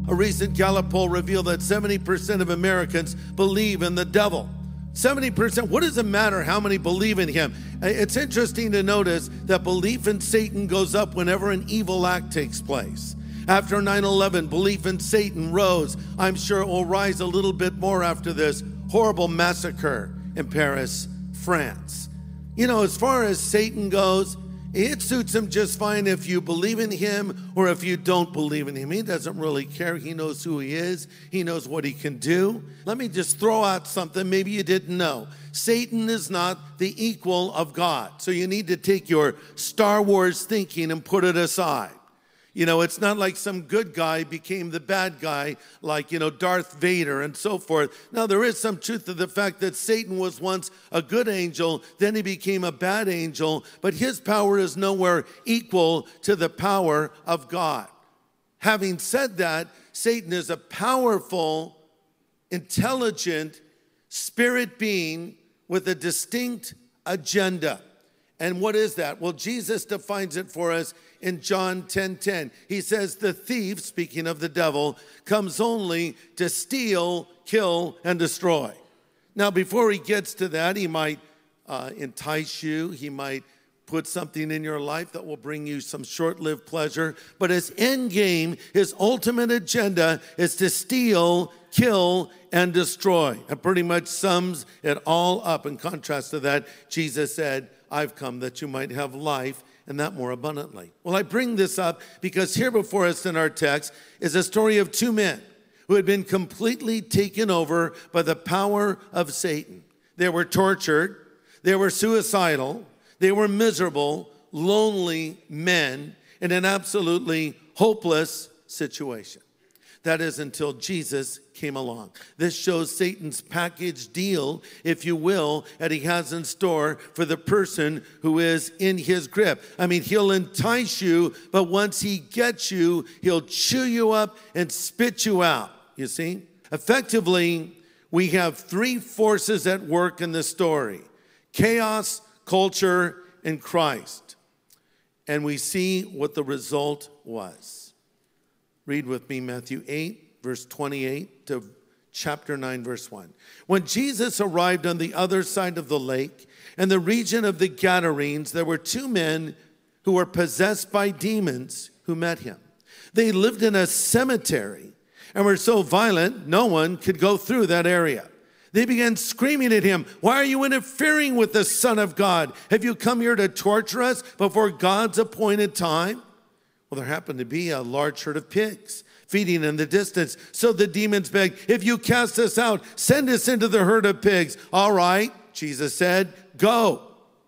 A recent Gallup poll revealed that 70% of Americans believe in the devil. 70%. What does it matter how many believe in him? It's interesting to notice that belief in Satan goes up whenever an evil act takes place. After 9/11, belief in Satan rose. I'm sure it will rise a little bit more after this horrible massacre in Paris, France. You know, as far as Satan goes, it suits him just fine if you believe in him or if you don't believe in him. He doesn't really care. He knows who he is. He knows what he can do. Let me just throw out something maybe you didn't know. Satan is not the equal of God. So you need to take your Star Wars thinking and put it aside. You know, it's not like some good guy became the bad guy, like, Darth Vader and so forth. Now, there is some truth to the fact that Satan was once a good angel, then he became a bad angel, but his power is nowhere equal to the power of God. Having said that, Satan is a powerful, intelligent spirit being with a distinct agenda. And what is that? Well, Jesus defines it for us in John 10:10. He says, the thief, speaking of the devil, comes only to steal, kill, and destroy. Now, before he gets to that, he might entice you. He might put something in your life that will bring you some short-lived pleasure. But his end game, his ultimate agenda is to steal, kill, and destroy. It pretty much sums it all up. In contrast to that, Jesus said, I've come that you might have life and that more abundantly. Well, I bring this up because here before us in our text is a story of two men who had been completely taken over by the power of Satan. They were tortured, they were suicidal, they were miserable, lonely men in an absolutely hopeless situation. That is until Jesus came along. This shows Satan's package deal, if you will, that he has in store for the person who is in his grip. I mean, he'll entice you, but once he gets you, he'll chew you up and spit you out, you see? Effectively, we have three forces at work in this story: chaos, culture, and Christ. And we see what the result was. Read with me Matthew 8, verse 28 to chapter 9, verse 1. When Jesus arrived on the other side of the lake, in the region of the Gadarenes, there were two men who were possessed by demons who met him. They lived in a cemetery and were so violent, no one could go through that area. They began screaming at him, "Why are you interfering with the Son of God? Have you come here to torture us before God's appointed time?" Well, there happened to be a large herd of pigs feeding in the distance. So the demons begged, "If you cast us out, send us into the herd of pigs." "All right," Jesus said, "go."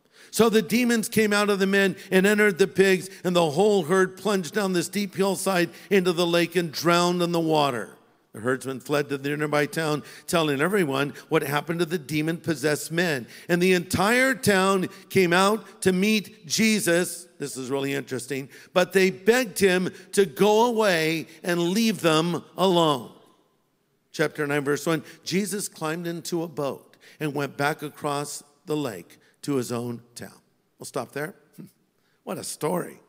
So the demons came out of the men and entered the pigs, and the whole herd plunged down the steep hillside into the lake and drowned in the water. The herdsmen fled to the nearby town, telling everyone what happened to the demon-possessed men. And the entire town came out to meet Jesus. This is really interesting. But they begged him to go away and leave them alone. Chapter 9, verse 1. Jesus climbed into a boat and went back across the lake to his own town. We'll stop there. What a story.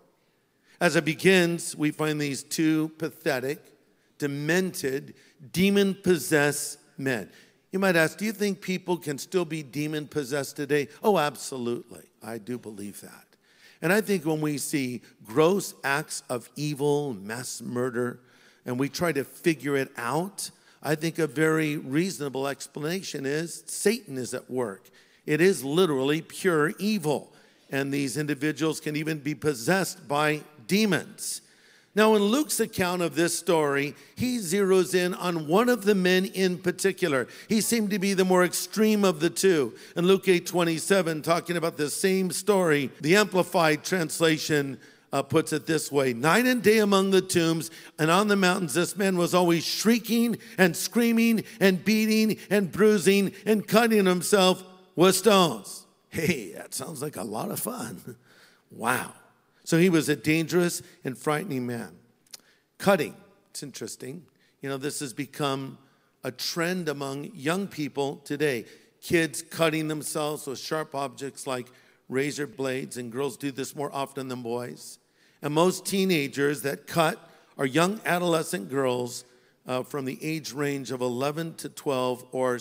As it begins, we find these two pathetic, demented, demon-possessed men. You might ask, do you think people can still be demon-possessed today? Oh, absolutely. I do believe that. And I think when we see gross acts of evil, mass murder, and we try to figure it out, I think a very reasonable explanation is Satan is at work. It is literally pure evil. And these individuals can even be possessed by demons. Now, in Luke's account of this story, he zeroes in on one of the men in particular. He seemed to be the more extreme of the two. In Luke 8:27, talking about the same story, the Amplified translation puts it this way: night and day among the tombs and on the mountains, this man was always shrieking and screaming and beating and bruising and cutting himself with stones. Hey, that sounds like a lot of fun. Wow. So he was a dangerous and frightening man. Cutting, it's interesting. You know, this has become a trend among young people today. Kids cutting themselves with sharp objects like razor blades, and girls do this more often than boys. And most teenagers that cut are young adolescent girls from the age range of 11 to 12 or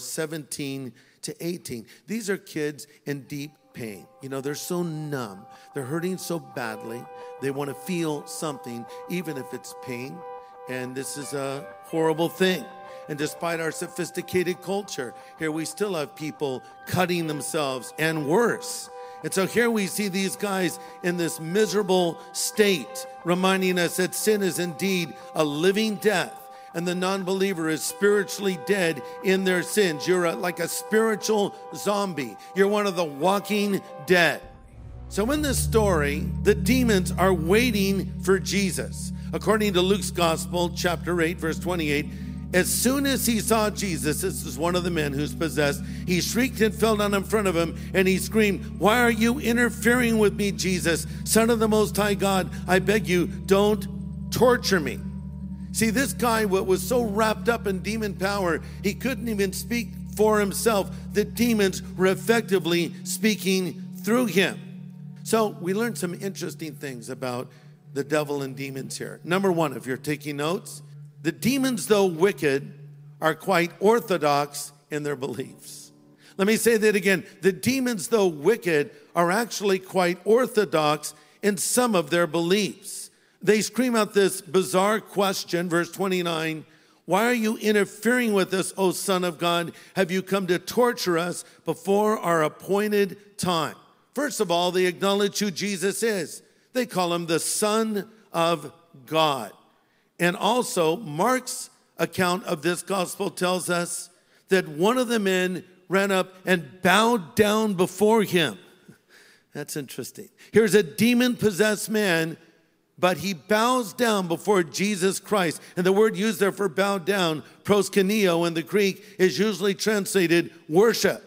17 to 18. These are kids in deep pain. You know, they're so numb. They're hurting so badly. They want to feel something, even if it's pain. And this is a horrible thing. And despite our sophisticated culture, here we still have people cutting themselves and worse. And so here we see these guys in this miserable state, reminding us that sin is indeed a living death. And the non-believer is spiritually dead in their sins. You're like a spiritual zombie. You're one of the walking dead. So in this story, the demons are waiting for Jesus. According to Luke's Gospel, chapter 8, verse 28, as soon as he saw Jesus, this is one of the men who's possessed, he shrieked and fell down in front of him, and he screamed, "Why are you interfering with me, Jesus, Son of the Most High God? I beg you, don't torture me." See, this guy was so wrapped up in demon power, he couldn't even speak for himself. The demons were effectively speaking through him. So we learned some interesting things about the devil and demons here. Number one, if you're taking notes, the demons, though wicked, are quite orthodox in their beliefs. Let me say that again. The demons, though wicked, are actually quite orthodox in some of their beliefs. They scream out this bizarre question, verse 29, "Why are you interfering with us, O Son of God? Have you come to torture us before our appointed time?" First of all, they acknowledge who Jesus is. They call him the Son of God. And also, Mark's account of this gospel tells us that one of the men ran up and bowed down before him. That's interesting. Here's a demon-possessed man, but he bows down before Jesus Christ. And the word used there for bow down, proskuneo in the Greek, is usually translated worship.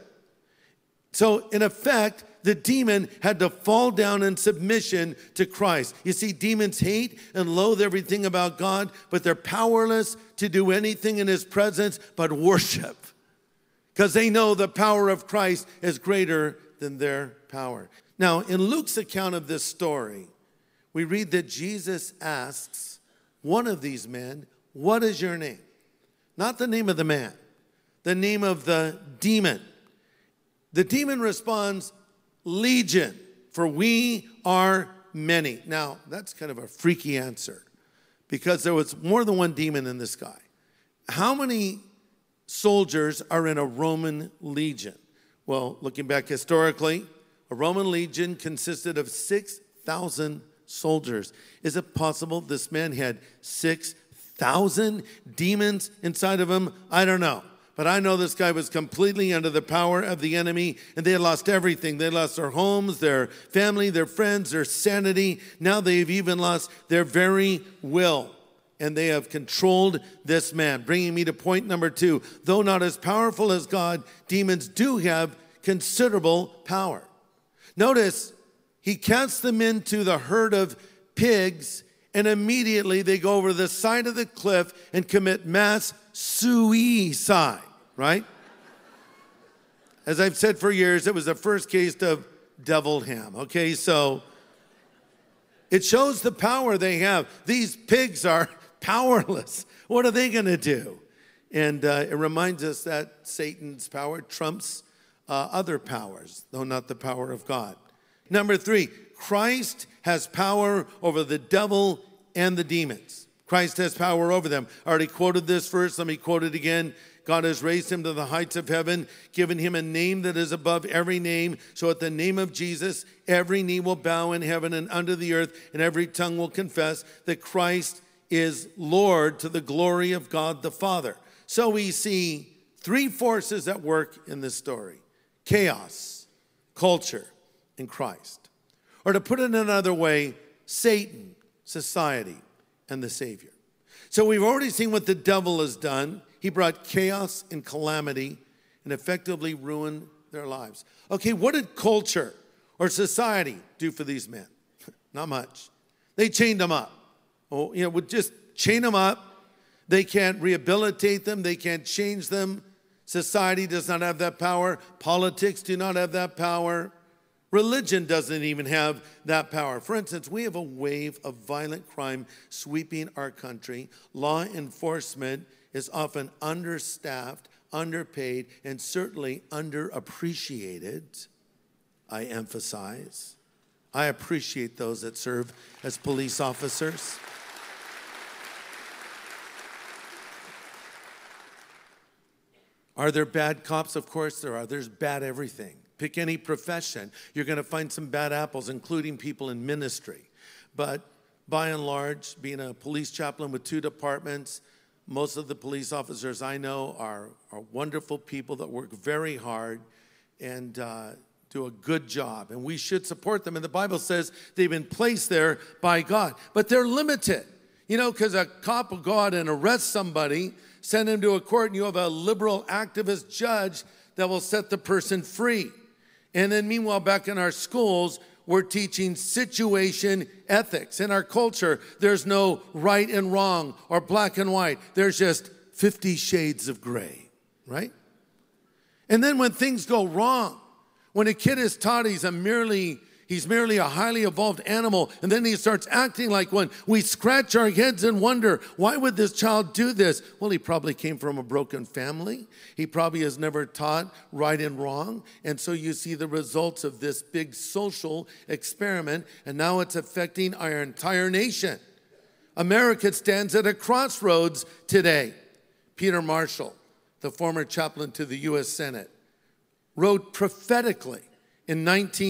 So in effect, the demon had to fall down in submission to Christ. You see, demons hate and loathe everything about God, but they're powerless to do anything in his presence but worship, because they know the power of Christ is greater than their power. Now, in Luke's account of this story, we read that Jesus asks one of these men, "What is your name?" Not the name of the man, the name of the demon. The demon responds, "Legion, for we are many." Now, that's kind of a freaky answer, because there was more than one demon in this guy. How many soldiers are in a Roman legion? Well, looking back historically, a Roman legion consisted of 6,000 soldiers. Is it possible this man had 6,000 demons inside of him? I don't know. But I know this guy was completely under the power of the enemy, and they had lost everything. They lost their homes, their family, their friends, their sanity. Now they've even lost their very will, and they have controlled this man. Bringing me to point number 2. Though not as powerful as God, demons do have considerable power. Notice, he casts them into the herd of pigs, and immediately they go over the side of the cliff and commit mass suicide, right? As I've said for years, it was the first case of deviled ham, okay? So it shows the power they have. These pigs are powerless. What are they going to do? And it reminds us that Satan's power trumps other powers, though not the power of God. Number 3, Christ has power over the devil and the demons. Christ has power over them. I already quoted this verse. Let me quote it again. God has raised him to the heights of heaven, given him a name that is above every name. So at the name of Jesus, every knee will bow in heaven and under the earth, and every tongue will confess that Christ is Lord, to the glory of God the Father. So we see 3 forces at work in this story: chaos, culture, and Christ. Or to put it another way, Satan, society, and the Savior. So we've already seen what the devil has done. He brought chaos and calamity and effectively ruined their lives. Okay, what did culture or society do for these men? Not much. They chained them up. Oh, would just chain them up. They can't rehabilitate them. They can't change them. Society does not have that power. Politics do not have that power. Religion doesn't even have that power. For instance, we have a wave of violent crime sweeping our country. Law enforcement is often understaffed, underpaid, and certainly underappreciated. I emphasize. I appreciate those that serve as police officers. Are there bad cops? Of course there are. There's bad everything. Pick any profession, you're going to find some bad apples, including people in ministry. But by and large, being a police chaplain with 2 departments, most of the police officers I know are wonderful people that work very hard and do a good job. And we should support them. And the Bible says they've been placed there by God. But they're limited. You know, because a cop will go out and arrest somebody, send him to a court, and you have a liberal activist judge that will set the person free. And then meanwhile, back in our schools, we're teaching situation ethics. In our culture, there's no right and wrong or black and white. There's just 50 shades of gray, right? And then when things go wrong, when a kid is taught he's merely a highly evolved animal, and then he starts acting like one, we scratch our heads and wonder, why would this child do this? Well, he probably came from a broken family. He probably has never taught right and wrong. And so you see the results of this big social experiment, and now it's affecting our entire nation. America stands at a crossroads today. Peter Marshall, the former chaplain to the U.S. Senate, wrote prophetically in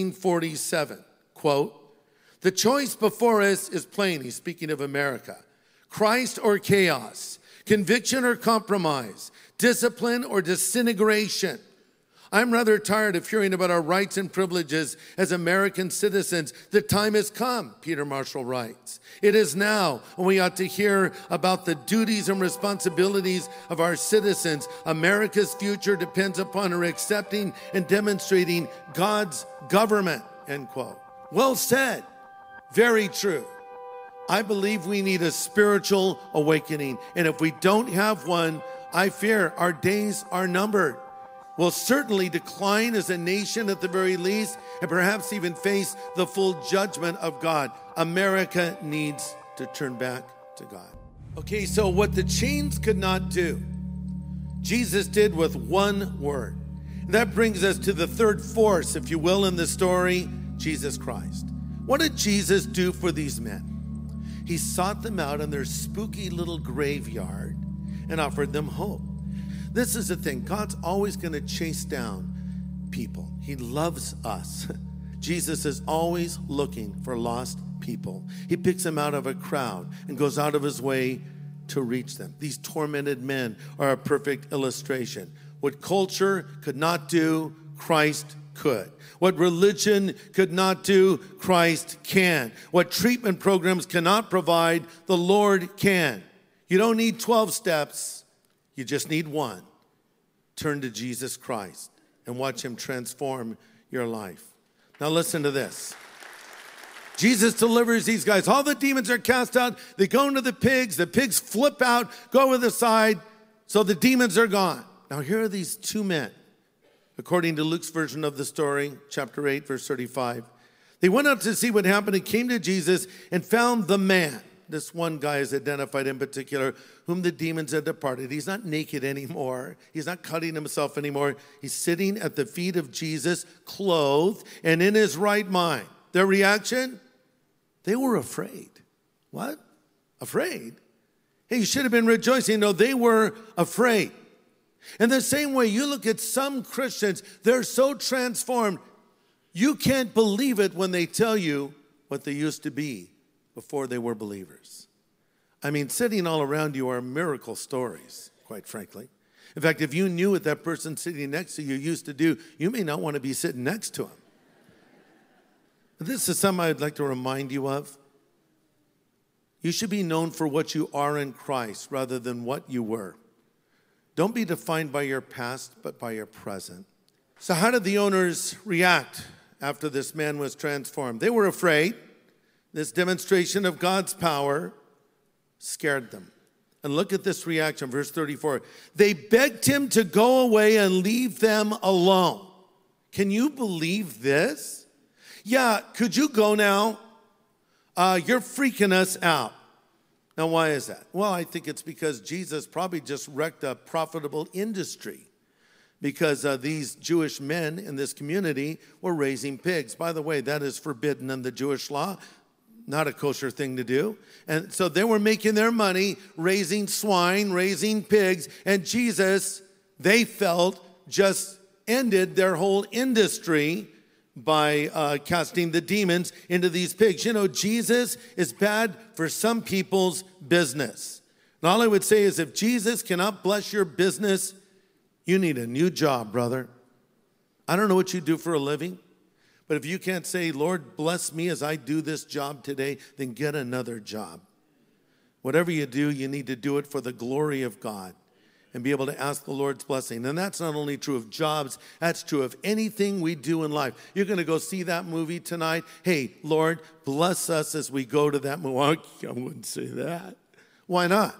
1947, quote, "The choice before us is plain," he's speaking of America, "Christ or chaos, conviction or compromise, discipline or disintegration. I'm rather tired of hearing about our rights and privileges as American citizens. The time has come," Peter Marshall writes. "It is now when we ought to hear about the duties and responsibilities of our citizens. America's future depends upon her accepting and demonstrating God's government," end quote. Well said. Very true. I believe we need a spiritual awakening. And if we don't have one, I fear our days are numbered. We'll certainly decline as a nation at the very least, and perhaps even face the full judgment of God. America needs to turn back to God. Okay, so what the chains could not do, Jesus did with one word. That brings us to the third force, if you will, in the story, Jesus Christ. What did Jesus do for these men? He sought them out in their spooky little graveyard and offered them hope. This is the thing. God's always going to chase down people. He loves us. Jesus is always looking for lost people. He picks them out of a crowd and goes out of his way to reach them. These tormented men are a perfect illustration. What culture could not do, Christ could. What religion could not do, Christ can. What treatment programs cannot provide, the Lord can. You don't need 12 steps. You just need one. Turn to Jesus Christ and watch him transform your life. Now listen to this. Jesus delivers these guys. All the demons are cast out. They go into the pigs. The pigs flip out, go over the side. So the demons are gone. Now here are these 2 men. According to Luke's version of the story, chapter 8, verse 35. They went out to see what happened and came to Jesus and found the man. This one guy is identified in particular, whom the demons had departed. He's not naked anymore. He's not cutting himself anymore. He's sitting at the feet of Jesus, clothed and in his right mind. Their reaction? They were afraid. What? Afraid? Hey, you should have been rejoicing. No, they were afraid. In the same way, you look at some Christians, they're so transformed, you can't believe it when they tell you what they used to be before they were believers. I mean, sitting all around you are miracle stories, quite frankly. In fact, if you knew what that person sitting next to you used to do, you may not want to be sitting next to him. This is something I'd like to remind you of. You should be known for what you are in Christ rather than what you were. Don't be defined by your past, but by your present. So how did the owners react after this man was transformed? They were afraid. This demonstration of God's power scared them. And look at this reaction, verse 34. They begged him to go away and leave them alone. Can you believe this? Yeah, could you go now? You're freaking us out. Now, why is that? Well, I think it's because Jesus probably just wrecked a profitable industry, because these Jewish men in this community were raising pigs. By the way, that is forbidden in the Jewish law, not a kosher thing to do. And so they were making their money raising swine, raising pigs, and Jesus, they felt, just ended their whole industry by casting the demons into these pigs. You know, Jesus is bad for some people's business. And all I would say is, if Jesus cannot bless your business, you need a new job, brother. I don't know what you do for a living, but if you can't say, Lord, bless me as I do this job today, then get another job. Whatever you do, you need to do it for the glory of God and be able to ask the Lord's blessing. And that's not only true of jobs, that's true of anything we do in life. You're going to go see that movie tonight. Hey, Lord, bless us as we go to that movie. I wouldn't say that. Why not?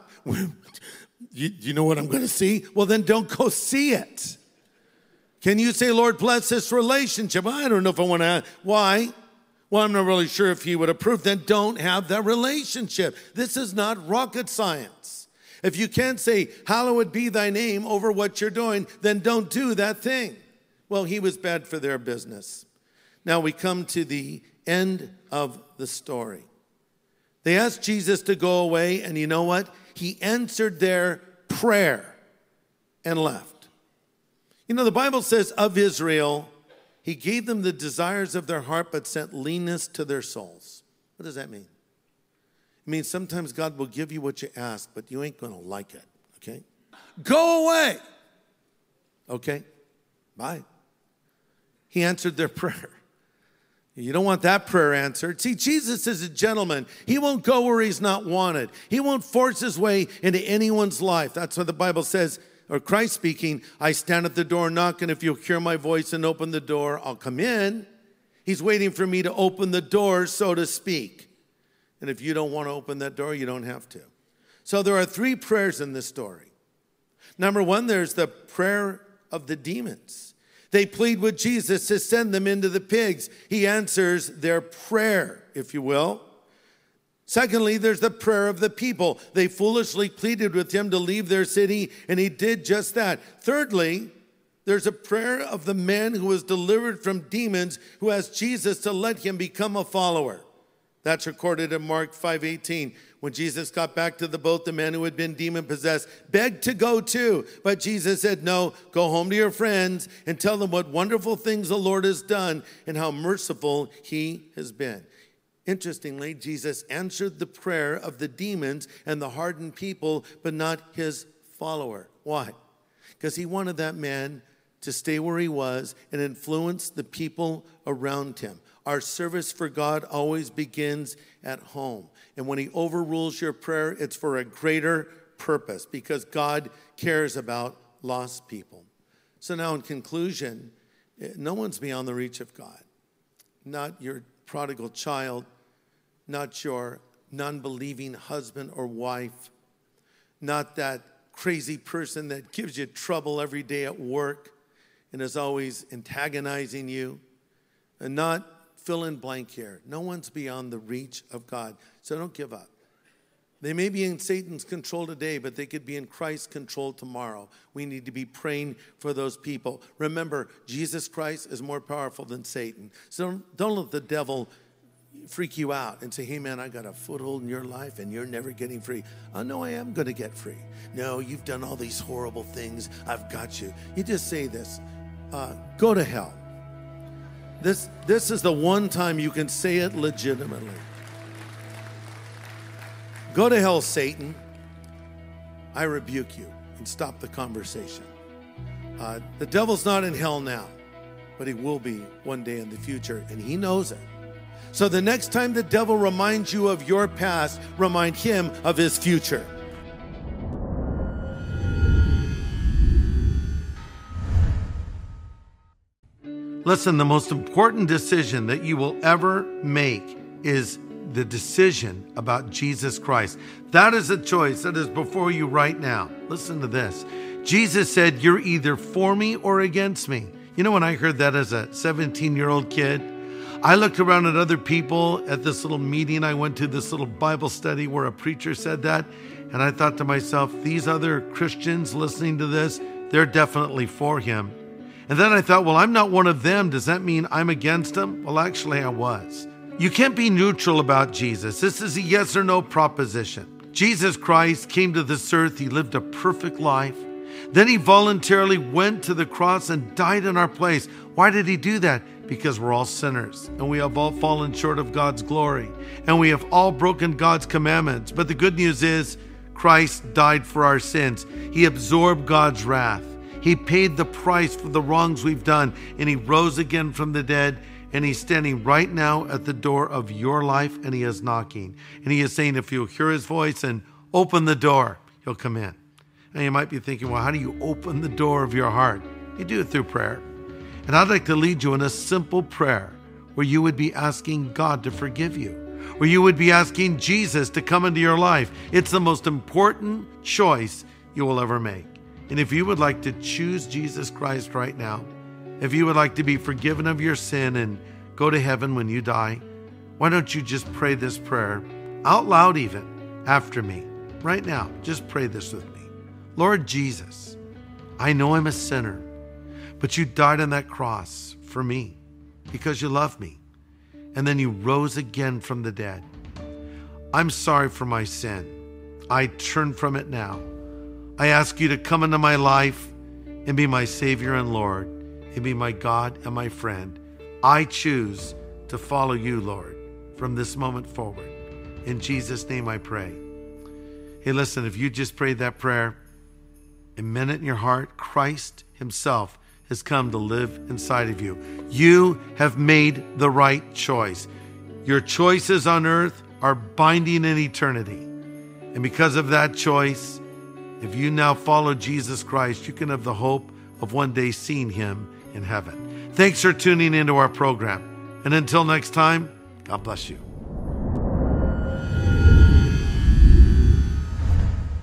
You know what I'm going to see? Well, then don't go see it. Can you say, Lord, bless this relationship? I don't know if I want to. Why? Well, I'm not really sure if he would approve. Then don't have that relationship. This is not rocket science. If you can't say, hallowed be thy name over what you're doing, then don't do that thing. Well, he was bad for their business. Now we come to the end of the story. They asked Jesus to go away, and you know what? He answered their prayer and left. You know, the Bible says of Israel, he gave them the desires of their heart, but sent leanness to their souls. What does that mean? It means sometimes God will give you what you ask, but you ain't going to like it, okay? Go away. Okay, bye. He answered their prayer. You don't want that prayer answered. See, Jesus is a gentleman. He won't go where he's not wanted. He won't force his way into anyone's life. That's what the Bible says, or Christ speaking, I stand at the door and knock, and if you'll hear my voice and open the door, I'll come in. He's waiting for me to open the door, so to speak. And if you don't want to open that door, you don't have to. So there are 3 prayers in this story. Number 1, there's the prayer of the demons. They plead with Jesus to send them into the pigs. He answers their prayer, if you will. Secondly, there's the prayer of the people. They foolishly pleaded with him to leave their city, and he did just that. Thirdly, there's a prayer of the man who was delivered from demons, who asked Jesus to let him become a follower. That's recorded in Mark 5:18. When Jesus got back to the boat, the man who had been demon-possessed begged to go too. But Jesus said, no, go home to your friends and tell them what wonderful things the Lord has done and how merciful he has been. Interestingly, Jesus answered the prayer of the demons and the hardened people, but not his follower. Why? Because he wanted that man to stay where he was and influence the people around him. Our service for God always begins at home. And when he overrules your prayer, it's for a greater purpose, because God cares about lost people. So now in conclusion, no one's beyond the reach of God. Not your prodigal child, not your non-believing husband or wife, not that crazy person that gives you trouble every day at work and is always antagonizing you, and not fill in blank here. No one's beyond the reach of God. So don't give up. They may be in Satan's control today, but they could be in Christ's control tomorrow. We need to be praying for those people. Remember, Jesus Christ is more powerful than Satan. So don't let the devil freak you out and say, hey man, I got a foothold in your life and you're never getting free. Oh no, I am going to get free. No, you've done all these horrible things. I've got you. You just say this, go to hell. This is the one time you can say it legitimately. Go to hell, Satan. I rebuke you, and stop the conversation. The devil's not in hell now, but he will be one day in the future, and he knows it. So the next time the devil reminds you of your past, remind him of his future. Listen, the most important decision that you will ever make is the decision about Jesus Christ. That is a choice that is before you right now. Listen to this. Jesus said, you're either for me or against me. You know, when I heard that as a 17-year-old kid, I looked around at other people at this little meeting I went to, this little Bible study where a preacher said that, and I thought to myself, these other Christians listening to this, they're definitely for him. And then I thought, well, I'm not one of them. Does that mean I'm against him? Well, actually, I was. You can't be neutral about Jesus. This is a yes or no proposition. Jesus Christ came to this earth. He lived a perfect life. Then he voluntarily went to the cross and died in our place. Why did he do that? Because we're all sinners and we have all fallen short of God's glory and we have all broken God's commandments. But the good news is Christ died for our sins. He absorbed God's wrath. He paid the price for the wrongs we've done, and he rose again from the dead, and he's standing right now at the door of your life, and he is knocking. And he is saying, if you'll hear his voice and open the door, he'll come in. And you might be thinking, well, how do you open the door of your heart? You do it through prayer. And I'd like to lead you in a simple prayer where you would be asking God to forgive you, where you would be asking Jesus to come into your life. It's the most important choice you will ever make. And if you would like to choose Jesus Christ right now, if you would like to be forgiven of your sin and go to heaven when you die, why don't you just pray this prayer out loud even after me right now? Just pray this with me. Lord Jesus, I know I'm a sinner, but you died on that cross for me because you love me. And then you rose again from the dead. I'm sorry for my sin. I turn from it now. I ask you to come into my life and be my Savior and Lord, and be my God and my friend. I choose to follow you, Lord, from this moment forward. In Jesus' name I pray. Hey, listen, if you just prayed that prayer and meant it in your heart, Christ himself has come to live inside of you. You have made the right choice. Your choices on earth are binding in eternity. And because of that choice, if you now follow Jesus Christ, you can have the hope of one day seeing him in heaven. Thanks for tuning into our program. And until next time, God bless you.